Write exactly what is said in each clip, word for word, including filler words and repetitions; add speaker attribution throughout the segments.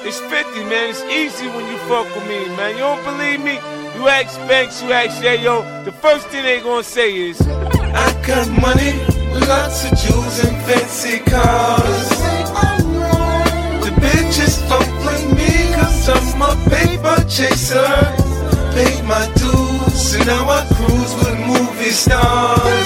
Speaker 1: It's fifty, man. It's easy when you fuck with me, man. You don't believe me? You ask Banks, you ask Yayo. The first thing they gonna say is,
Speaker 2: I got money, lots of jewels and fancy cars. The bitches don't blame me cause I'm a paper chaser. Paid my dues and now I cruise with movie stars.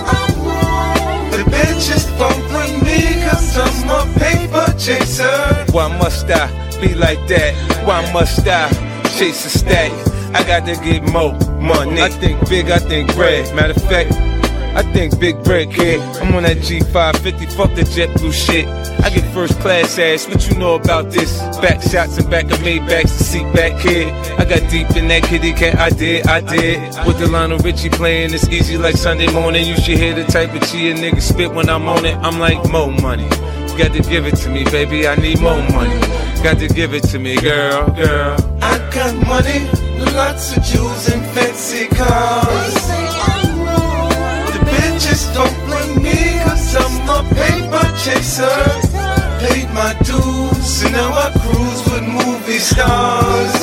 Speaker 2: The bitches don't blame me cause I'm a paper chaser.
Speaker 1: why must I be like that? Why must I chase a stack? I got to get more money. I think big, I think bread. Matter of fact, I think big bread, kid. I'm on that G five fifty, fuck the JetBlue shit. I get first class ass, what you know about this? Back shots and back of Maybachs, the seat back kid. I got deep in that kitty cat, I did, I did. With the Lionel Richie playing, it's easy like Sunday morning. You should hear the type of G a nigga spit when I'm on it. I'm like, more money. Got to give it to me, baby, I need more money. Got to give it to me, girl, girl.
Speaker 2: I got money, lots of jewels and fancy cars. The bitches don't blame me cause I'm a paper chaser. Paid my dues and now I cruise with movie stars.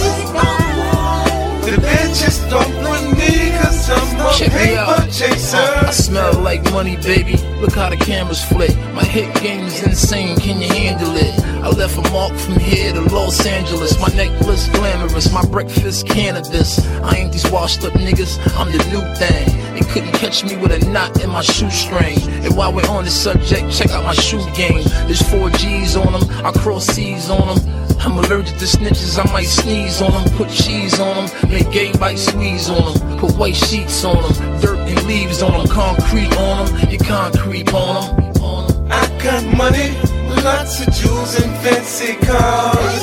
Speaker 2: The bitches don't blame me cause I'm a
Speaker 3: Check
Speaker 2: paper chaser.
Speaker 3: uh, I smell like money, baby. Look how the cameras flit. My hit game is insane, can you handle it? I left a mark from here to Los Angeles. My necklace glamorous, my breakfast cannabis. I ain't these washed up niggas, I'm the new thing. They couldn't catch me with a knot in my shoestring. And while we're on the subject, check out my shoe game. There's four G's on them, I cross C's on them. I'm allergic to snitches, I might sneeze on them. Put cheese on them, make gay bite squeeze on them. Put white sheets on them, dirt and leaves on them. Concrete on them, you concrete on them.
Speaker 2: I got money, lots of jewels and fancy cars.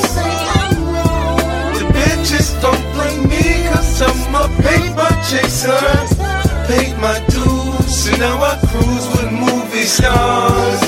Speaker 2: The bitches don't blame me cause I'm a paper chaser. Paid my dues and now I cruise with movie stars.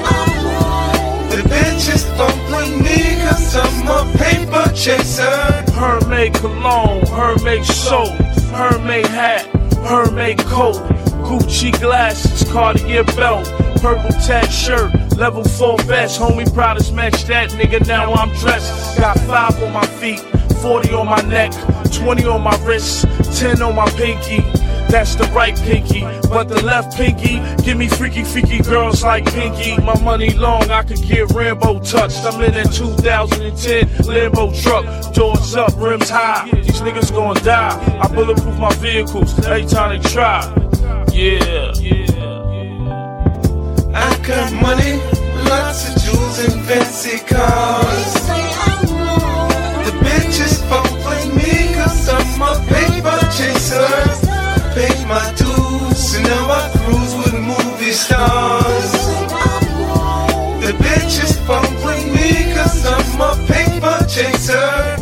Speaker 2: The bitches don't blame me cause I'm a paper chaser.
Speaker 4: Hermès cologne, Hermès soap, Hermès hat, Hermès coat, Gucci glasses, Cartier belt, purple tag shirt, level four vest, homie proudest match that nigga, now I'm dressed. Got five on my feet, forty on my neck, twenty on my wrist, ten on my pinky. That's the right pinky, but the left pinky give me freaky, freaky girls like Pinky. My money long, I could get Rambo touched. I'm in that two thousand ten Lambo truck, doors up, rims high. These niggas gon' die. I bulletproof my vehicles every time they try. Yeah, yeah.
Speaker 2: I got money, lots of jewels and fancy cars. The bitches don't blame me cause I'm a paper chaser. Paid my dues and now I cruise with movie stars. The bitches don't blame me cause I'm a paper chaser.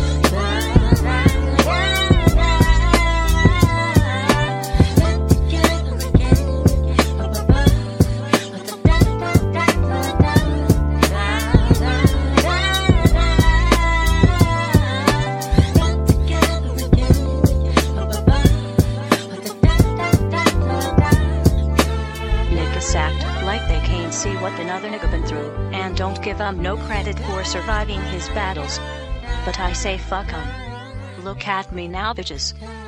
Speaker 5: See what another nigga been through, and don't give him no credit for surviving his battles. But I say fuck him. Look at me now, bitches.